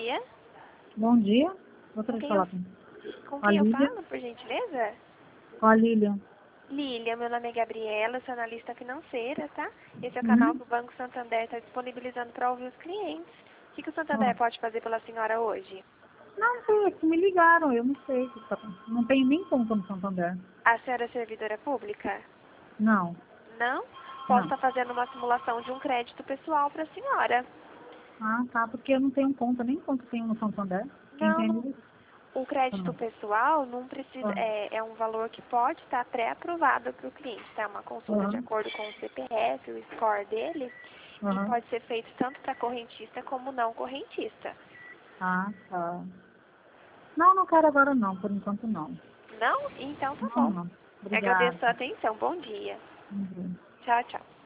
dia. Bom dia. Gostaria Com de quem falar com com a quem eu Lília. falo, por gentileza? Com a Lília. Lília, meu nome é Gabriela, sou analista financeira, tá? Esse é o canal Uhum. que o Banco Santander está disponibilizando para ouvir os clientes. O que o Santander Ah. pode fazer pela senhora hoje? Não sei, é que me ligaram, eu não sei. Não tenho nem conta no Santander. A senhora é servidora pública? Não, Não? Posso não. estar fazendo uma simulação de um crédito pessoal para a senhora. Ah, tá, porque eu não tenho conta, nem conta tenho no Santander. Quem Não, tem não. isso? O crédito pessoal não precisa, Ah. é um valor que pode estar pré-aprovado para o cliente, tá? Uma consulta de Aham, acordo com o CPF, o score dele, e aham. pode ser feito tanto para correntista como não correntista. Ah, tá. Não, não quero agora não, por enquanto não. Não? Então tá Não, bom. não. Agradeço a sua Obrigada. atenção. Bom dia. Uhum. Tchau, tchau.